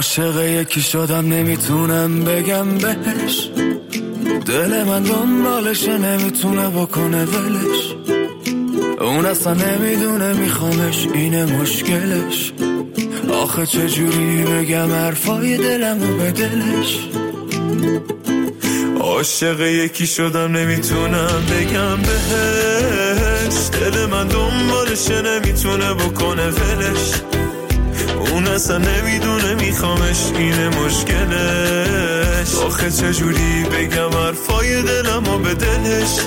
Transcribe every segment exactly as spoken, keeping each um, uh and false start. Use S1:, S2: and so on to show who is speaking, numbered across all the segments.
S1: عاشق یکی شدم نمیتونم بگم بهش، دل من دنبالشه نمیتونه بکنه ولش، اون اصلا نمیدونه میخوامش اینه مشکلش. آخه چجوری بگم حرفای دلمو به دلش. عاشق یکی شدم نمیتونم بگم بهش، دل من دنبالشه نمیتونه بکنه ولش، اون اصلا نمیدونه میخوامش اینه مشکلش. آخه چجوری بگم حرفای دلمو به دلش.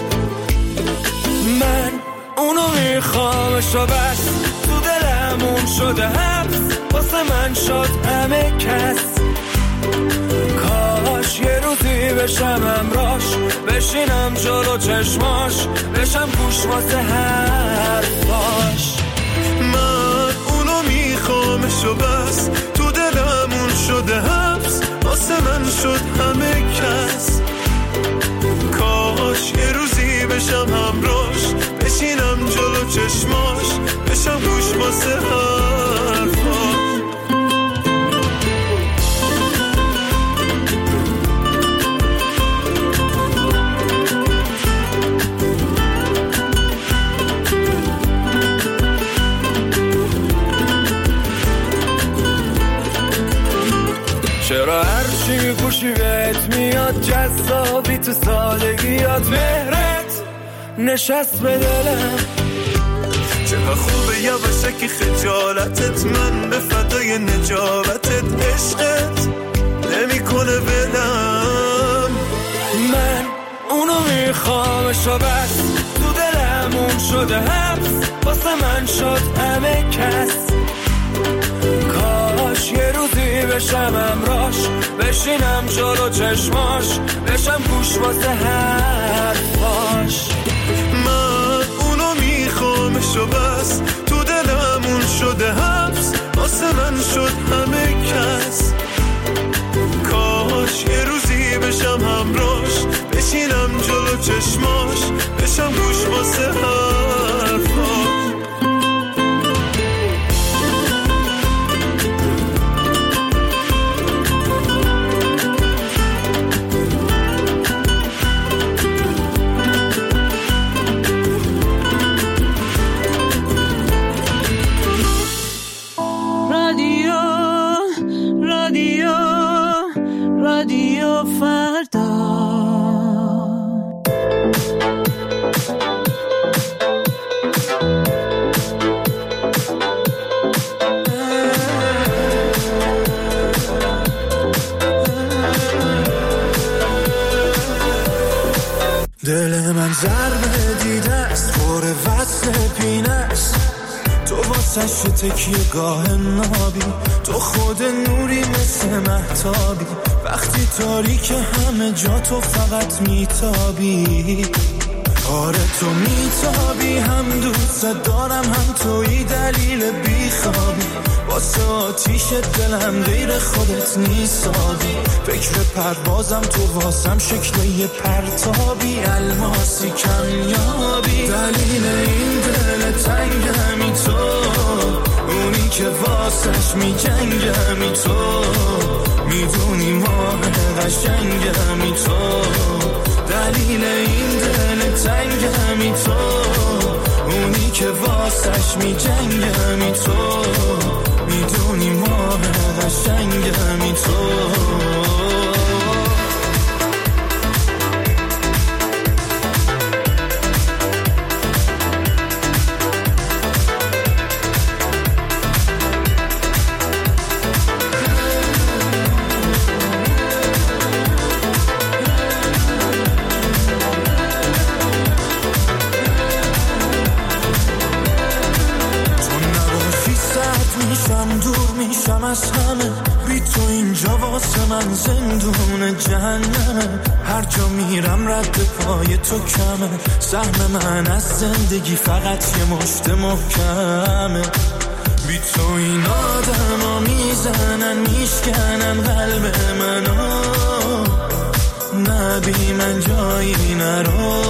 S1: من اونو میخوامش و بس، تو دلمون شده حبس، واسه من شد همه کس. کاش یه روزی بشم همراش، بشینم جلو چشماش، بشم گوش واسه حرفاش.
S2: من اونو میخوامش و بس، تو دلمون شده حبس، واسه من شد همه کس. کاش یه روزی بشم همراش، بشینم جلو چشماش، بشم گوش واسه حرفاش.
S1: چرا هرچی میپوشی بهت میاد جذابی، تو سادگیات مهرت نشست به دلم.
S2: چقدر خوبه یواشکی خجالتت، من به فدای نجابتت، عشقت نمی کنه ولم.
S1: من اونو میخوامش و بس، تو دلمون شده حبس، واسه من شد همه کس. کاش یه روزی بشم همراش، بشینم جلو چشماش، بشم گوش واسه حرفاش.
S2: من اونو میخوامش و بس، تو دلمون شده حبس، واسه من شد همه کس. کاش یه روزی بشم همراش، بشینم جلو چشماش، بشم گوش واسه حرفاش.
S3: دل من ضربه دیده است، پر وصل پینه است، تو واسه تکیه گاه نابی، تو خود نوری مثل مهتابی، وقتی تاریک همه جا تو فقط میتابی. آره تو میتابی، هم دوست دارم هم توی دلیل بیخوابی، واسه آتیش دلم غیر خودت نیستابی. فکر پروازم تو واسم شکل یه پرتابی، الماسی کمیابی. دلیل این دل تنگمی تو، اونی که واسش میجنگمی تو، میدونی ماه قشنگمی تو. دلیل این دل تنگمی تو، اونی که واسش میجنگمی تو، میدونی ماه قشنگمی تو. از همه بی تو اینجا واسه من زندون جهنمه، هر جا میرم رد پای تو کمه، سهم من از زندگی فقط یه مشت محکمه. بی تو این آدم ها میزنن میشکنن قلب منو، نه بی من جایی نرو،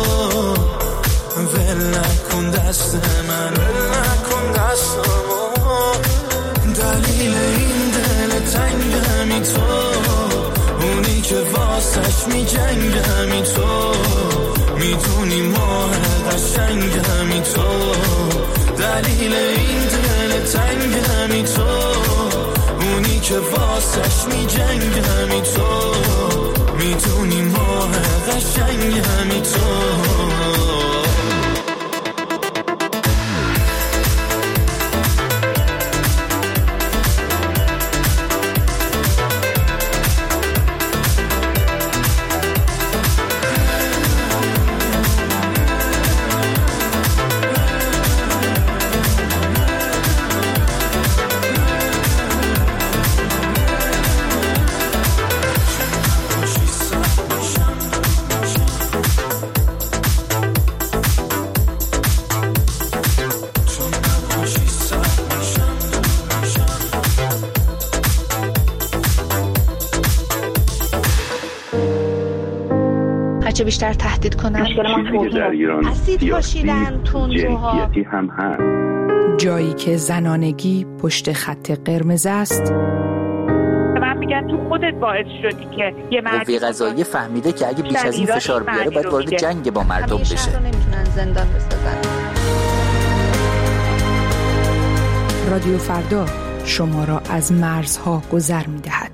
S3: ول نکن دست من، ول نکن دستمو. دلیل این دل تنگم همی تو، اونی که واسش می جنگ همی تو، میدونی ماه قشنگ همی تو، دلیل این دل تنگ همی تو، اونی که واسش می جنگ همی تو، میدونی ماه قشنگ همی تو.
S4: هرچه بیشتر تهدید کنن اسید پاشیدن تندروها
S5: هم هست.
S6: جایی که زنانگی پشت خط قرمز است.
S7: من میگم تو خودت باعث شدی که یه مردی
S8: قوه قضاییه فهمیده که اگه بیش از این فشار بیاره باید وارد جنگ با مردم بشه.
S4: همه شهر رو نمیتونن زندان بسازن.
S6: رادیو فردا شما را از مرزها گذر میدهد.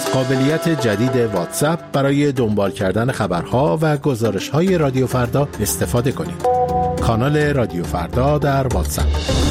S5: از قابلیت جدید واتساپ برای دنبال کردن خبرها و گزارش‌های رادیو فردا استفاده کنید. کانال رادیو فردا در واتساپ.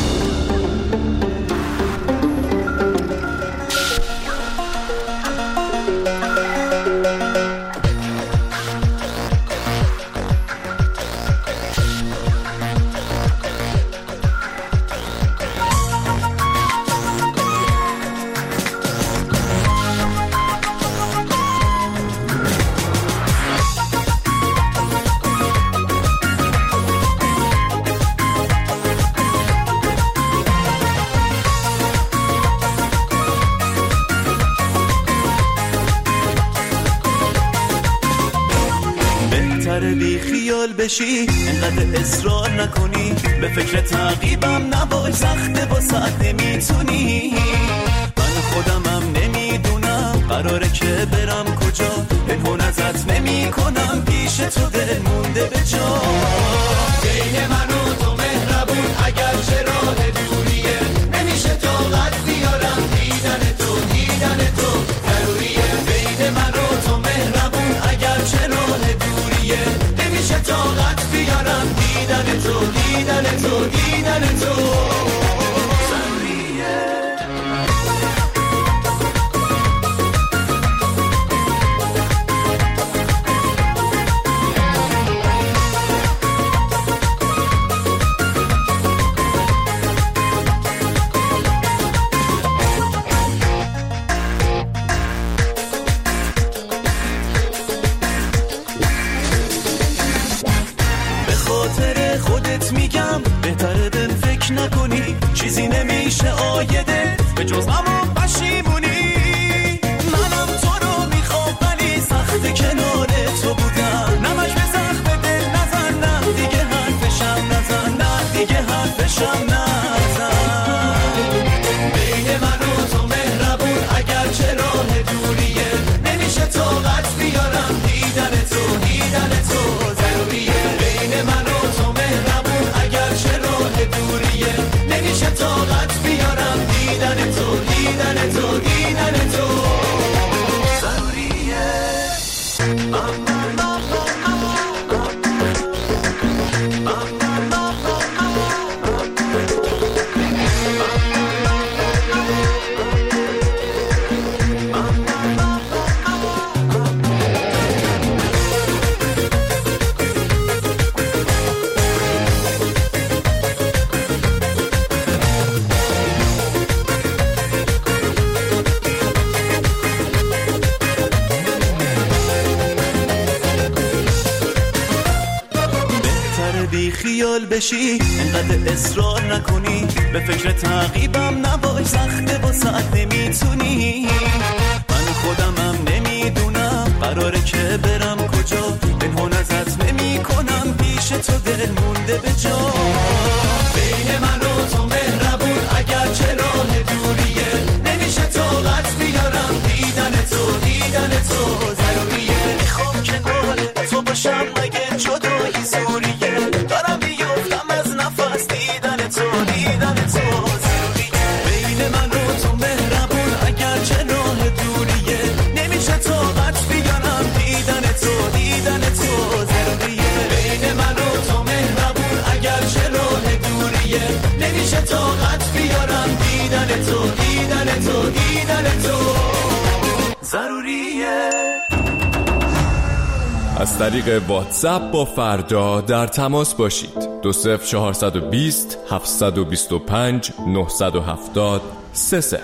S2: بشی انقدر اصرار نکنی، به فکر تعقیبم نباش، سخته با ساعت نمیتونی. من خودمم نمیدونم قراره که برم کجا، پنهون ازت نمی کنم، پیش تو دل مونده به جا. بین من و تو مهربون اگر چه راه دوریه، نمیشه طاقت بیارم دیدن تو، دیدن تو ضروریه. بین من و تو مهربون اگر چه راه دوریه، نمیشه طاقت بیارم دیدن تو، دیدن تو، دیدن تو ضروریه. بهتره بهم فکر نکنی، چیزی نمیشه آیده به جز اما پشیمونی. منم تو رو میخوام ولی سخت کنار تو بودم، نمش به سخت دل نزن، نه دیگه حرفشم نزن، نه دیگه حرفشم نزن. بین من و تو مهربون اگر چه راه دوریه، نمیشه طاقت بیارم دیدن تو، دیدن تو ضروریه. بین من و تو مهربون اگر چه راه دوریه، نمیشه طاقت بیارم دیدن تو، دیدن تو، دیدن تو ضروریه. خیال بشی انقدر اصرار نکنی، به فکر تعقیبم نباش، سخته با ساعت نمیتونی. من خودمم نمیدونم قراره که برم کجا، پنهون ازت نمی کنم، پیش تو دل مونده به جا. بین من و تو مهربون اگر چه راه دوریه، نمیشه طاقت بیارم دیدن تو، دیدن تو ضروریه. میخوام کنار تو باشم مگه جدایی زوریه، دارم بیفتم از نفس دیدن تو، دیدن تو ضروریه. بین من و تو مهربون اگر چه راه دوریه، نمیشه طاقت بیارم دیدن تو، دیدن تو ضروریه. بین من و تو مهربون اگر چه راه دوریه، نمیشه طاقت بیارم دیدن تو، دیدن تو، دیدن تو ضروریه.
S9: از طریق واتساپ با فردا در تماس باشید. دو صفر چهارصد و بیست هفتصد و بیست و پنج نهصد و هفتاد سه صفر.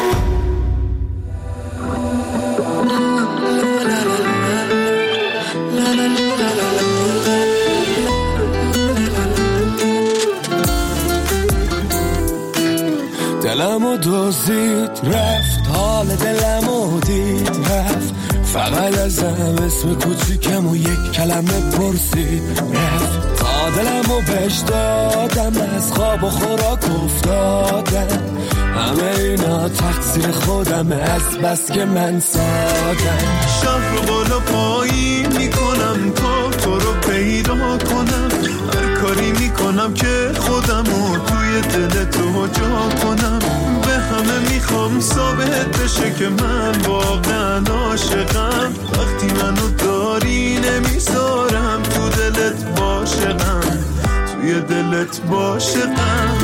S1: دلمو دزدید رفت، حال دلمو دید رفت، فقط ازم اسم کوچیکم و یک کلمه پرسید رفت. تا دلمو بهش دادم، از خواب و خوراک افتادم، همه اینا تقصیر خودم از بس که من سادم.
S2: شهر رو بالا پایین میکنم تا تو رو پیدا کنم، هر کاری میکنم که خودم رو توی دل تو جا کنم. به
S3: همه میخوام ثابت بشه که من واقعا عاشقم. وقتی منو داری نمیذارم تو دلت باشقم، توی دلت باشقم.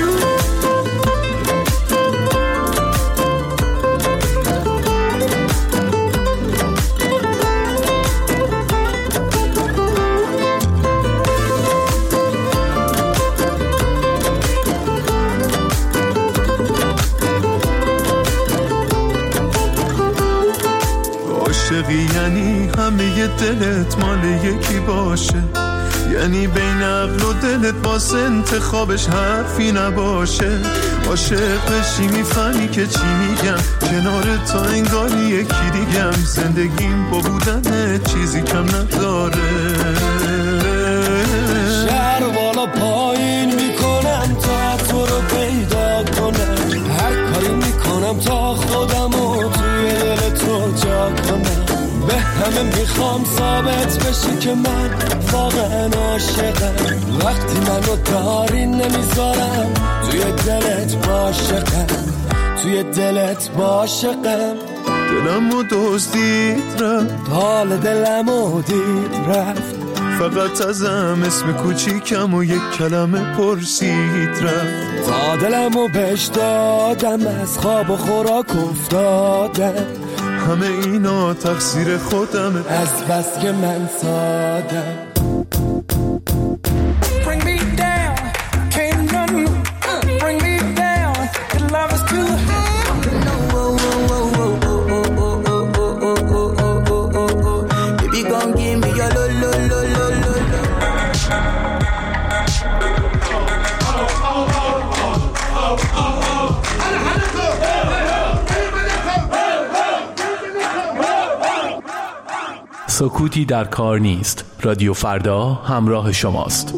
S3: عاشقی یعنی همه دلت مال یکی باشه، یعنی بین عقل و دلت باز انتخابش حرفی نباشه. عاشق بشی میفهمی که چی میگم، کنار تو انگاری یکی دیگم. زندگیم با بودن چیزی کم نداره.
S1: شهر بالا پایین میکنم تا تو رو پیدا کنم، هر کاری میکنم تا خودم و توی دل تو جا کنم. به همه میخوام ثابت بشی که من واقعا عاشقم. وقتی منو داری نمیذارم توی دلت باشقم، توی دلت باشقم.
S3: دلمو دزدید رفت،
S1: حال دلمو دید رفت.
S3: فقط ازم اسم کوچیکم و یک کلمه پرسید رفت.
S1: تا دلمو بهش دادم از خواب و خوراک افتادم.
S3: همه اینا تقصیر خودمه
S1: از بس که من سادم.
S10: Bring me down, can't none bring me down. Your love is too high. Baby, gon' give me your lo lo lo lo lo lo.
S11: سکوتی در کار نیست. رادیو فردا همراه شماست.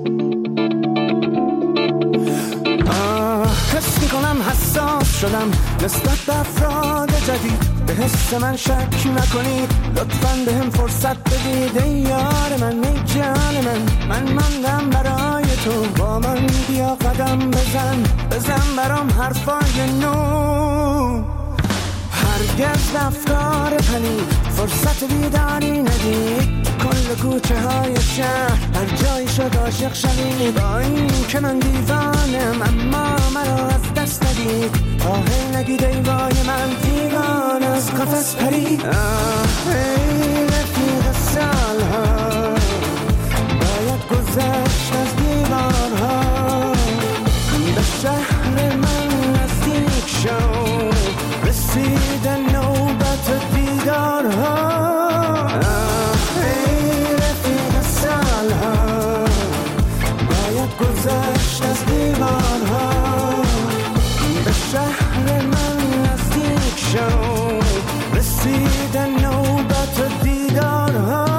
S10: حس میکنم حساس شدم نسبت به افراد جدید. به حس من شک نکنید، لطفاً به هم فرصت بدید. ای یار من، ای جان من، من ماندم برای تو. با من بیا قدم بزن، بزن برام حرفای نو. هرگز افکار پلید فرصت بیداری ندید. کل کوچه های شهر هر جایی شد عاشق شدید. با این که من دیوانم اما مرا از دست ندید. تا هی نگید ای وای من دیوان از قفس پرید. آه ای رفیق سالها باید گذشت از دیوانها. به شهر من نزدیک شو، رسید نوبت دیدارها. ای رفیق سالها باید گذشت از دیوارها. به شهر من نزدیک شو، رسید نوبت دیدارها.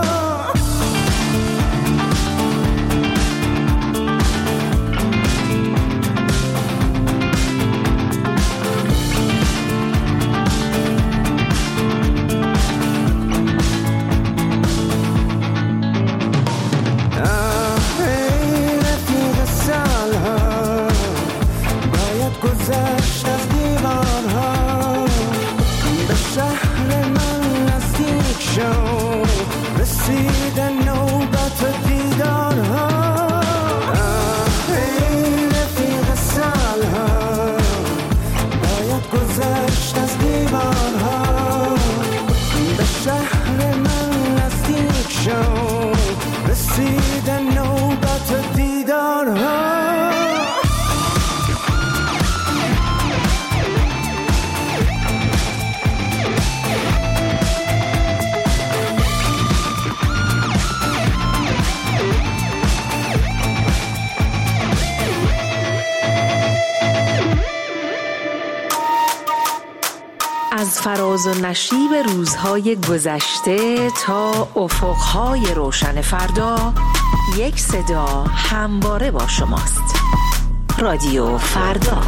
S10: گذشت از دیوارها. به شهر من نزدیک شو، رسید نوبت دیدارها. ای رفیق سالها باید گذشت از دیوارها. به شهر من نزدیک شو، رسید نوبت دیدارها.
S6: از فراز و نشیب روزهای گذشته تا افقهای روشن فردا، یک صدا همواره با شماست. رادیو فردا.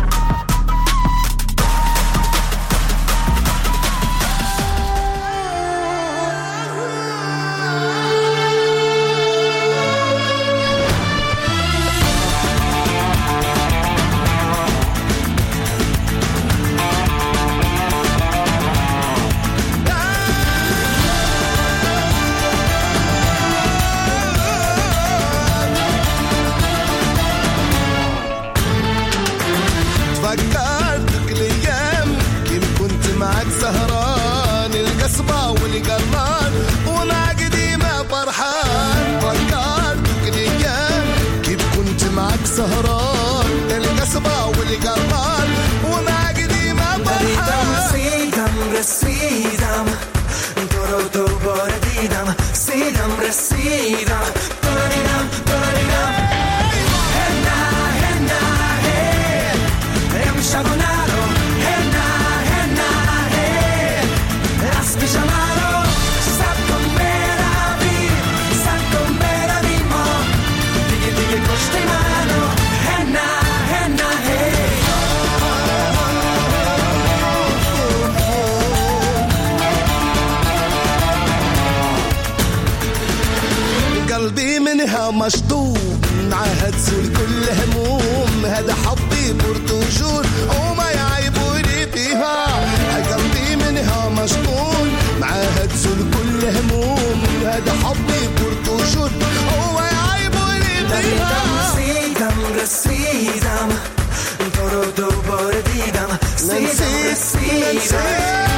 S1: مشطوب معاها تزول كل هموم هذا حبي برتجور وما يعيبوني فيها قلبي منها مشطول معاها تزول كل هموم هذا حبي برتجور وما يعيبوني فيها رسیدم رسیدم تو رو دوباره دیدم رسیدم رسیدم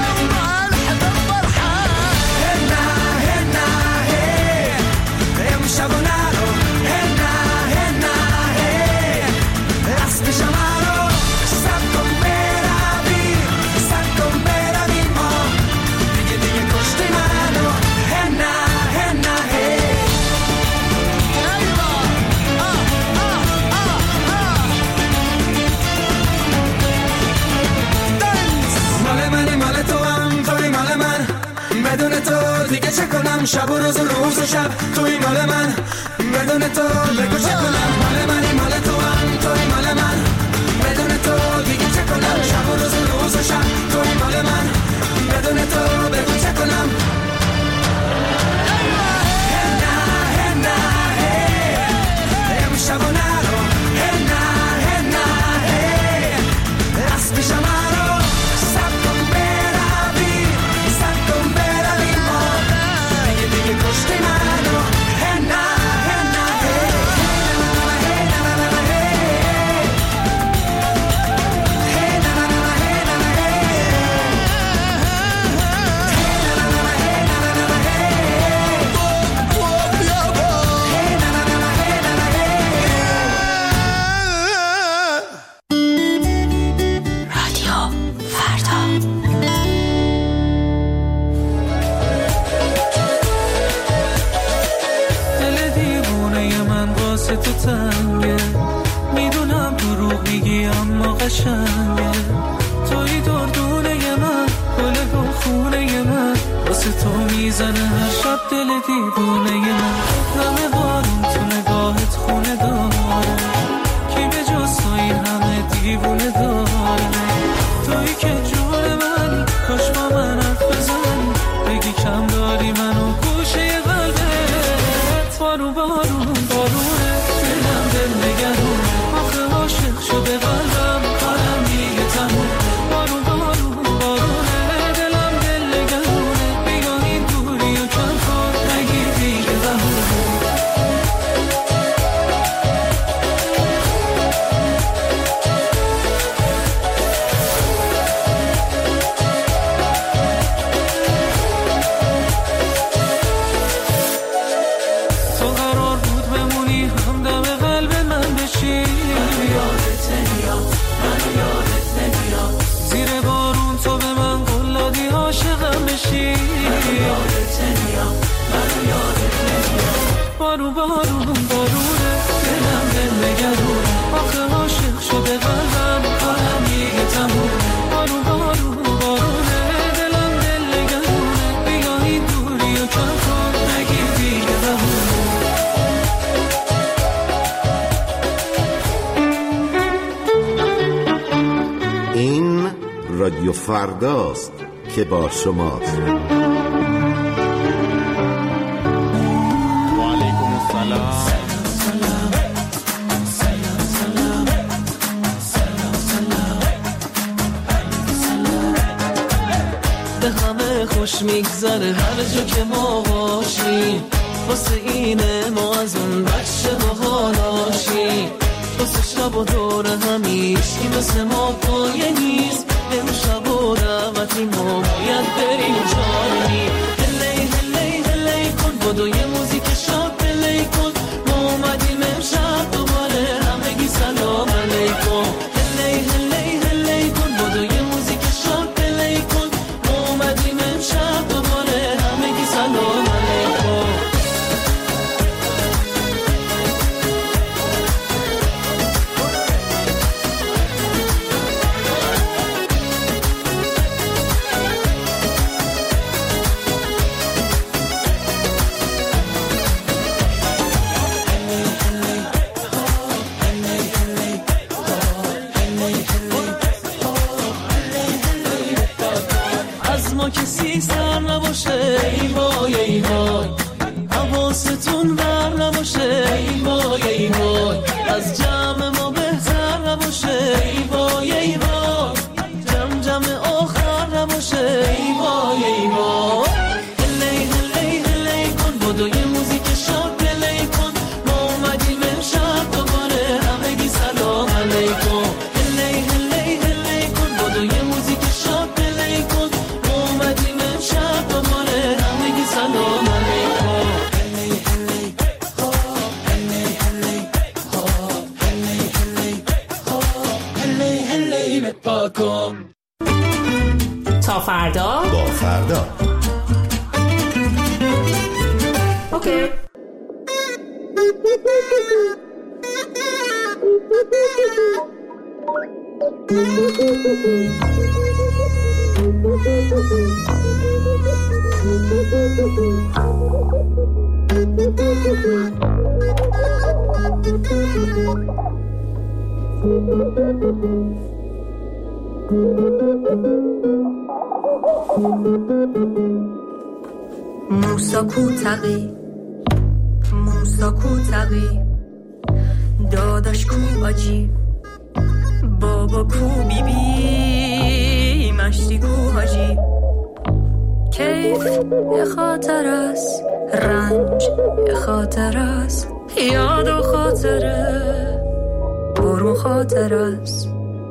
S1: دیگه چه کنم شب و روز و روز و شب توی مال من بدون تو بگو چه کنم مال منی مال تو هم توی مال من بدون تو دیگه چه کنم شب و روز و روز و شب توی مال من بدون تو بگو چه کنم هنا هنا هی امشب و نرو هنا هنا هی از پیش مرو سب کن بروی سب کن بروی ما دیگه دیگه کشتی منو هنا هنا هی هی نا نا نا هی هی نا نا نا هی نا نا هی هی نا نا نا هی نا نا نا هی بوب یا بوب هی نا نا نا هی نا نا هی رادیو فردا دل دیوونه من واسه تو تنگه میدونم دروغ میگی اما قشنگه توی دردونه من گل گل خونه من واسه تو میزنه هر شب دل دیوونه من همه بارون تو نگاهت خونه داره کی به جز تو این همه دیوونه داره توی که جون منی کاش با من حرف بزنی بگی کم داری منو گوشه قلبت بارون بارون بارونه دلم دل نگرونه آخه عاشق شده قلبم کارم دیگه تموم بارون بارون بارونه دلم دل نگرونه بیا این دوری و کم کن نگیر دیگه بهونه تو قرار بود بمونی همدم قلب من بشی منو یادت نمیاد منو یادت نمیاد زیر بارون تو به من قول دادی عاشقم بشی منو یادت نمیاد منو یادت نمیاد بارون بارون بارونه دلم دل نگرونه آخه عاشق شده قلبم کارم دیگه تمومه بارون بارون بارونه دلم دل نگرونه بیا این دوری و کم کن نگیر دیگه بهونه
S12: این رادیو فرداست که با شماست.
S13: و علیکم السلام.
S14: به همه خوش میگذره هر جا که ما باشیم واسه اینه ما از اون بچه با حالاشیم واسه شب و دور همیشی مثل ما پایه نیست امشب و دعوتی ما باید بریم جایی هلی هلی هلی کن بدو یه موزیک شاد پلی کن ما اومدیم امشب دوباره همگی سلام علیکم هلی هلی هلی کن بدو یه موزیک شاد پلی کن ما اومدیم امشب دوباره همگی سلام علیکم
S13: تا فردا
S12: با فردا.
S13: اوکی.
S15: موسا کوتقی موسا کوتقی داداش کو آجی بابا کو بی بی مشتی کو حاجی کیف یه خاطر است رنج یه خاطر است یاد و خاطره برو خاطر است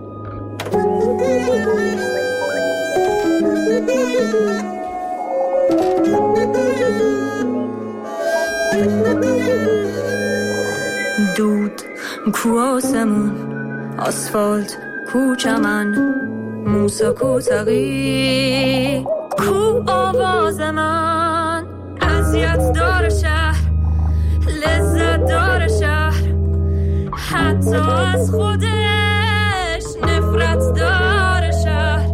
S15: دود کو آسمون آسفالت کو چمن موسا کو تقی کو آواز من اذیت دار شهر لذت دار شهر حتی از خودش نفرت دار شهر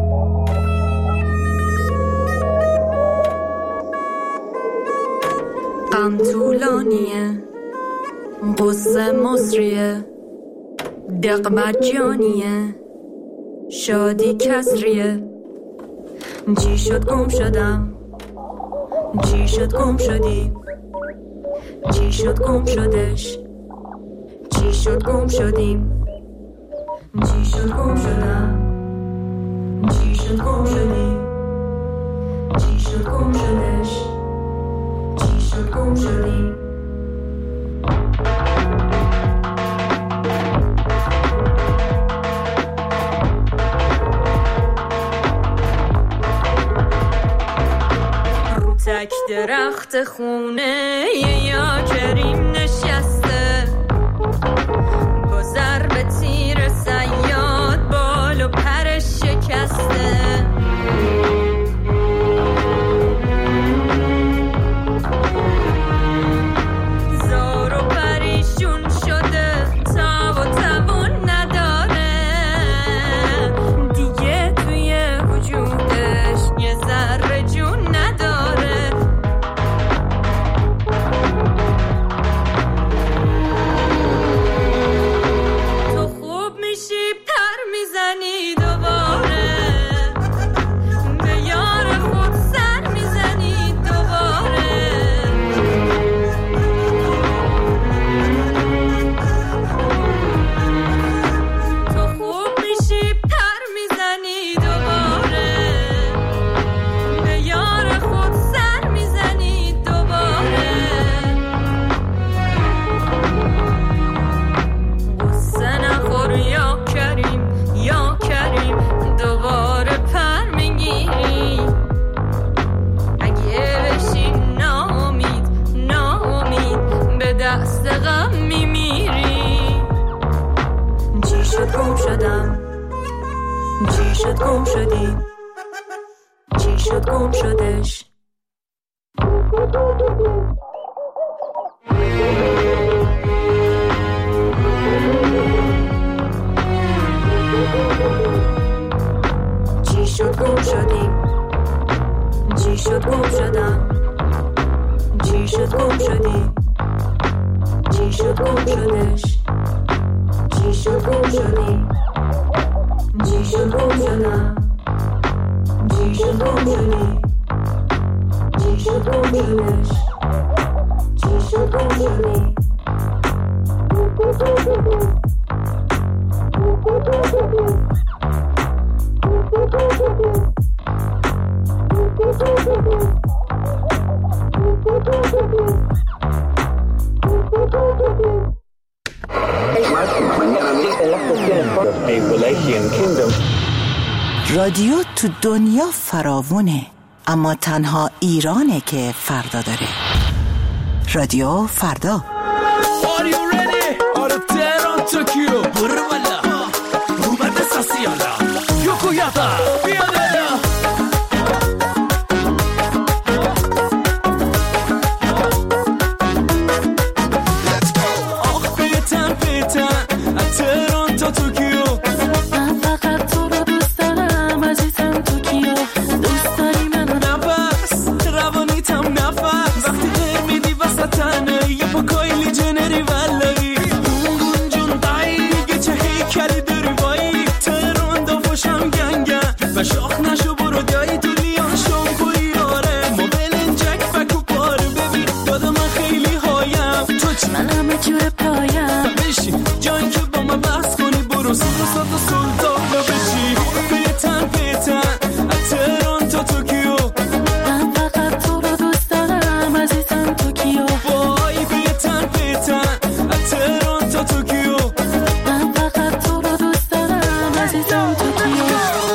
S15: غم طولانیه قصه مصریه دق مجانیه شادی کسریه چی شد گم شدم چی شد گم شدی چی شد گم شدش چی شد گم شدیم چی شد گم شدم چی شد گم شدی چی شد گم شدش چی شد گم شدیم تک درخت خونه یا کریم نشسته با ضرب تیر صیاد بال و پرش شکسته زار و پریشون شده تاب و توان نداره دیگه توی وجودش یه ذره جون نداره میزنی دوباره به یار خود سر میزنی دوباره تو خوب میشی پر میزنی دوباره به یار خود سر میزنی دوباره قصه نخور یا کریم یا کریم دوباره پر میگیری اگه بشی ناامید ناامید به دست غم میمیری چی شد گم شدم چی شد گم شدی چی شد گم شدش چی شد گم شدیم چی شد گم شدم چی شد گم شدی چی شد گم شدش چی شد گم شدی چی شد گم شدم چی شد گم شدی چی شد گم شدش چی شد گم شدی
S16: رادیو تو دنیا فراوونه، اما تنها ایرانه که فردا داره. رادیو فردا.
S1: Are you ready? آره تهران توکیو برو والا اومده ساسیالا یوکویاتا بیاده
S17: یه جور پایم
S10: بشین جایی که با من بحث کنی برو سود و ساد و سلطان رو بشی بیتن بیتن از تهران تا توکیو
S17: من فقط تو رو دوست دارم عزیزم توکیو
S10: وای بیتن بیتن از تهران تا توکیو
S17: من فقط تو رو دوست دارم عزیزم توکیو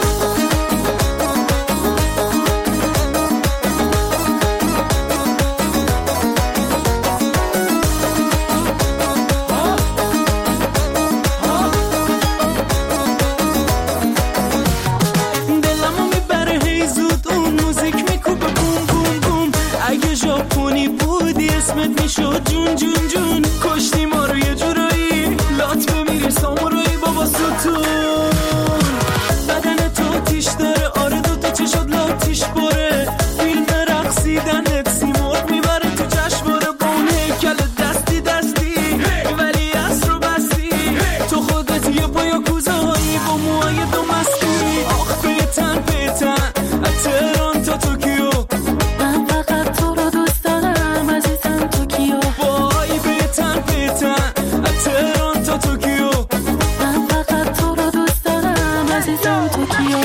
S10: اسمت میشد جون جون جون کشتی ما رو یه جورایی لات بمیری سامورایی بابا ستون بدن تو تیش داره آره دو تا چشات لاتیش باره فیلم رقصیدنت سیمرغ میبره تو جشنواره با اون هیکل دستی دستی ولی اصر رو بستی تو خودت یه بایا کوزهایی با موهای دو مستی آخ بیتن بیتن از تهران تا توکیو
S17: من فقط تو رو دوست دارم عزیزم توکیو
S10: وای بیتن بیتن از تهران تا توکیو
S17: من فقط تو رو دوست دارم عزیزم توکیو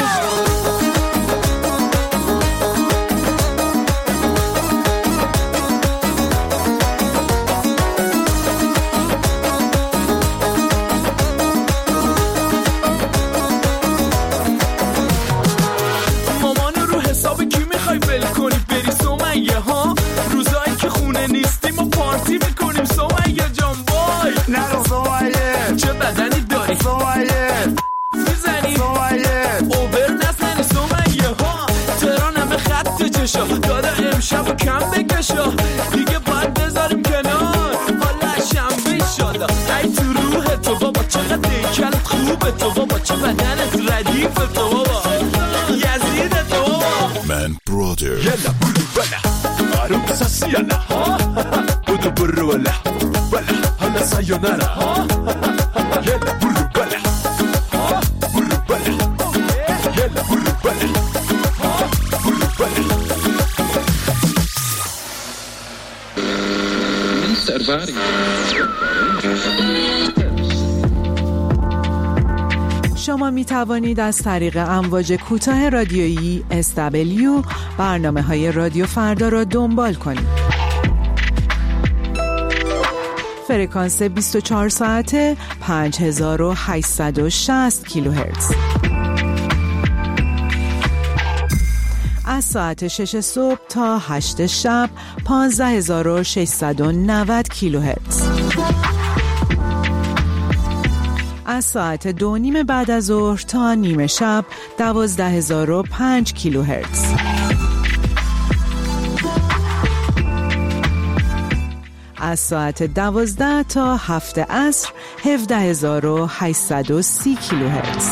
S10: مامانو رو حساب کی میخوای ول کنی بری سمیه ها روزایی که خونه نیستیم و پارتی میکنیم سمیه جان وای
S18: نرو سمیه
S10: چه بدنی داری
S18: سمیه
S10: میزنی
S18: سمیه
S10: اوبر نزنی سمیه ها تهران همه خط چشا دادا امشب و کم بکشا دیگه باید بذاریم کنار حالا شنبه ایشالا ای تو روح تو بابا چقدر دیکلت خوبه تو بابا چه بدنت ردیف تو بابا یزید تو بابا
S19: من برادر
S10: یلا برو بلا عروسا سیالا بودو برو بلا بلا حالا سایونارا یلا برو بلا برو بلا یلا برو بلا برو بلا
S20: شما می توانید از طریق امواج کوتاه رادیویی اس دبلیو برنامه های رادیو فردا را دنبال کنید. فرکانس بیست و چهار ساعته پنج هزار و هشتصد و شصت کیلوهرتز. از ساعت شش صبح تا هشت شب پانزده هزار و ششصد و نود کیلوهرتز. از ساعت دو نیم بعد از ظهر تا نیمه شب دوازده هزار و پنج کیلوهرتز. از ساعت دوازده تا هفت عصر هفده هزار و هشتصد و سی کیلوهرتز.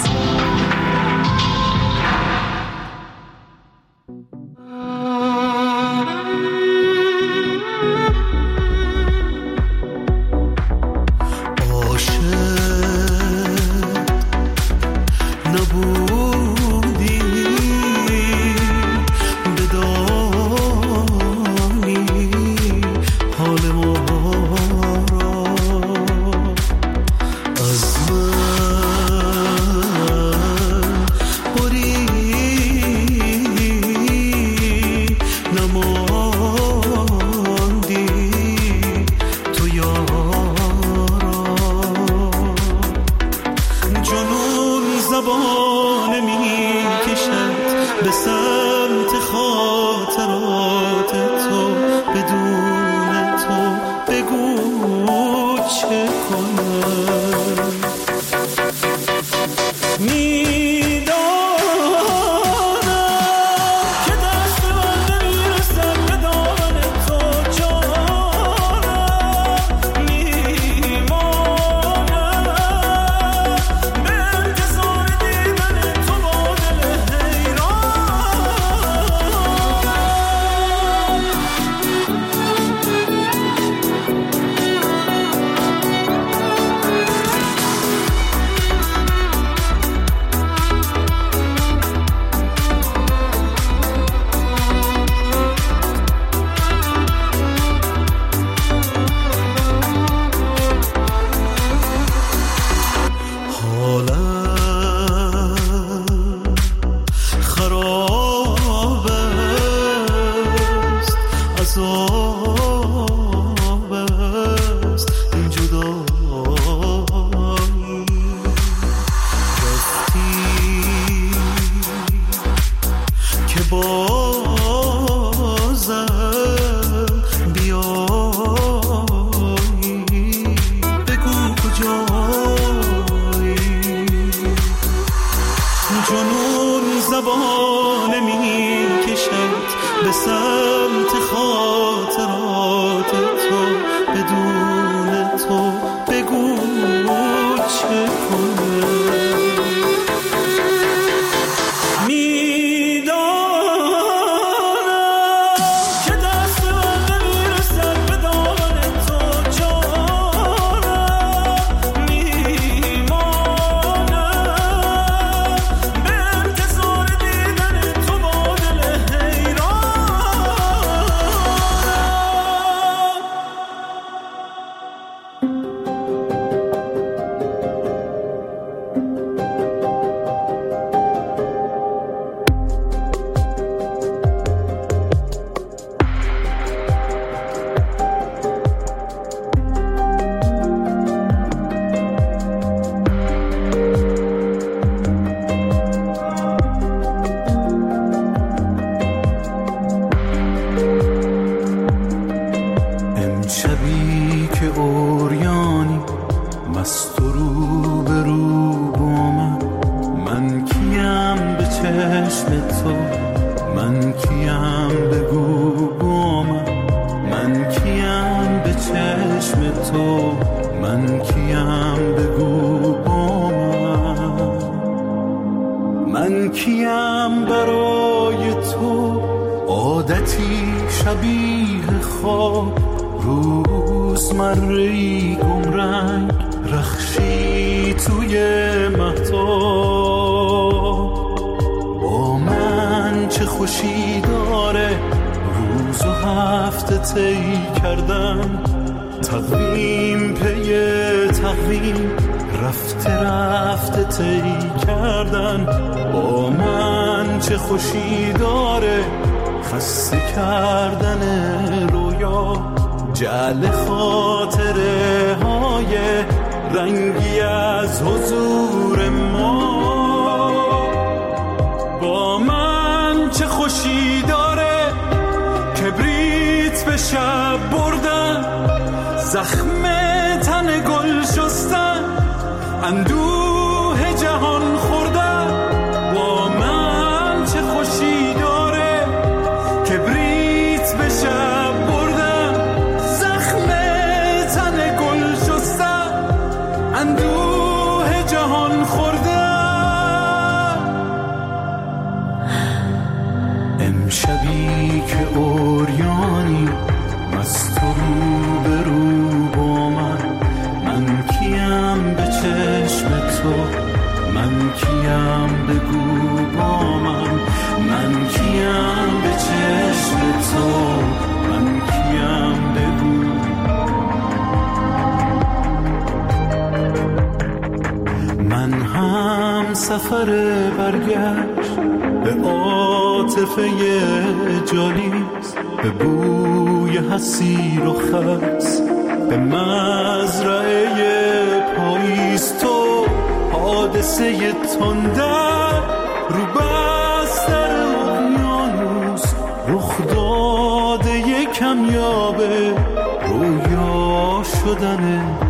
S3: مست و رو به رو با من. من کیم به چشم تو، من کیم بگو با من. من کیم به چشم تو، من کیم بگو با من. من کیم برای تو عادتی شبیه خواب، روزمره‌ای گمرنگ رخشی توی مهتاب. با من چه خوشی داره روز و هفته طی کردن، تقویم پی تقویم رفته رفته طی کردن. با من چه خوشی داره خسته کردن رویا، جعل خاطره های رنگی از حضور ما. با من چه خوشی داره کبریت به شب بردن، زخم تن گل شستن، اندوه جهان خوردن. با من چه خوشی داره کبریت به شب بردن، زخم تن گل شستن، اندوه جهان خوردن. امشبی که اوریانی مست و رو به رو با من. من کیم به چشم تو، من کیم بگو با من. من کیم به چشم تو، من کیم بگو. من هم سفر برگشت به عاطفه جالیست، به بوی حسیر و خس، به مزرعه پاییز. تو حادثه تندر رو بستر اقیانوس، رخ داده کمیابه رویا شدن